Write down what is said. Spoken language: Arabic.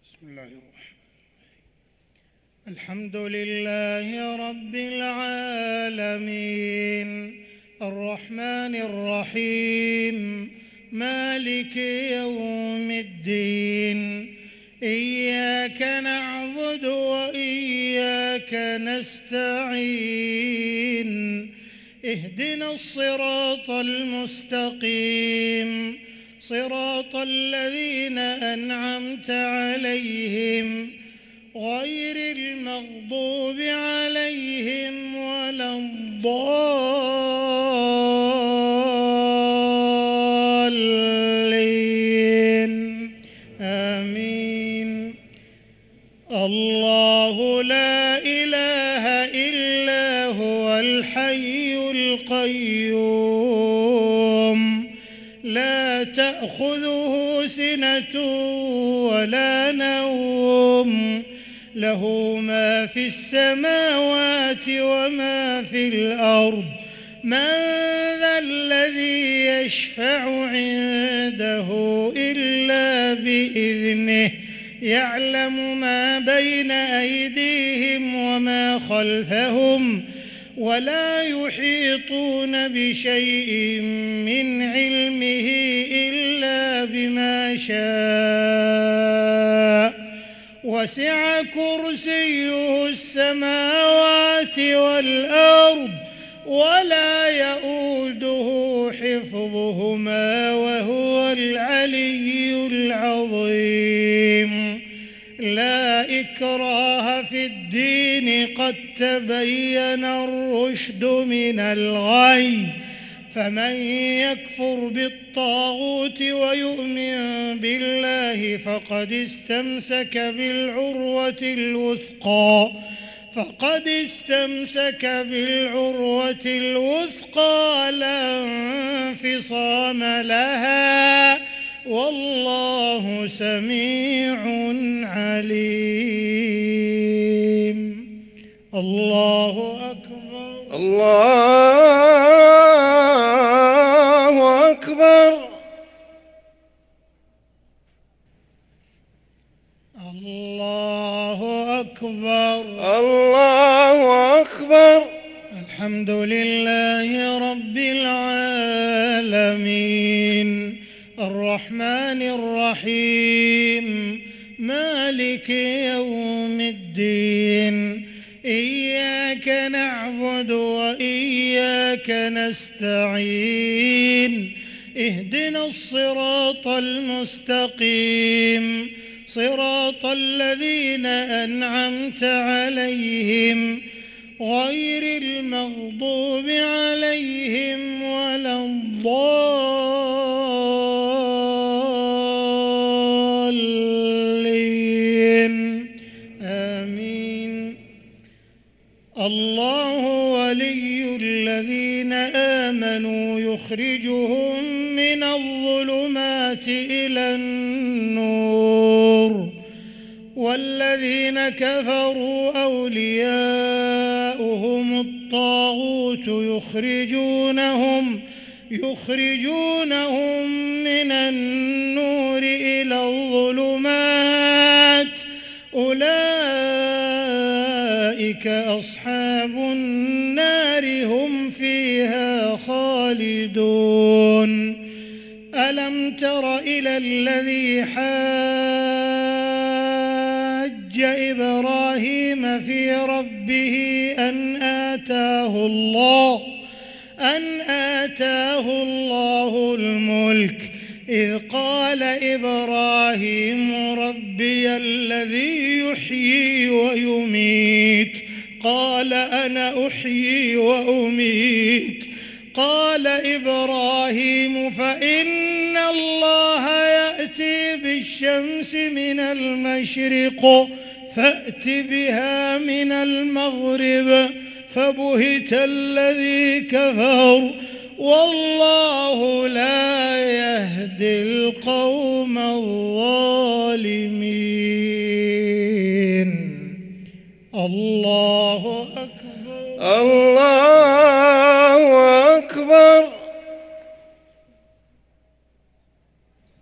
بسم الله الرحمن الرحيم. الحمد لله رب العالمين الرحمن الرحيم مالك يوم الدين إياك نعبد وإياك نستعين اهدنا الصراط المستقيم صراط الذين أنعمت عليهم غير المغضوب عليهم ولا الضالين آمين. الله لا إله إلا هو الحي القيوم لا تأخذه سنة ولا نوم له ما في السماوات وما في الأرض من ذا الذي يشفع عنده إلا بإذنه يعلم ما بين أيديهم وما خلفهم ولا يحيطون بشيء من علمه إلا بما شاء وسع كرسيه السماوات والأرض ولا يؤوده حفظهما وهو العلي العظيم. لا إكراه في الدين قد تبين الرشد من الغي فمن يكفر بالطاغوت ويؤمن بالله فقد استمسك بالعروة الوثقى لا انفصام لها والله سميع عليم. الله أكبر الله أكبر الله أكبر الله أكبر. الحمد لله رب العالمين الرحمن الرحيم مالك يوم الدين إياك نعبد وإياك نستعين اهدنا الصراط المستقيم صراط الذين أنعمت عليهم غير المغضوب عليهم ولا الضالين آمين. الله ولي الذين آمنوا يخرجهم من الظلمات إلى النور والذين كفروا أولياؤهم الطاغوت يخرجونهم من النور إلى الظلمات أولئك أصحاب النار هم فيها خالدون. ألم تر إلى الذي حاج إبراهيم في ربه أن آتاه الله الملك إذ قال إبراهيم ربي الذي يحيي ويميت قال أنا أحيي وأميت قال إبراهيم فإن الله يأتي بالشمس من المشرق فأت بها من المغرب فبهت الذي كفر والله لا يهدي القوم الظالمين. الله أكبر الله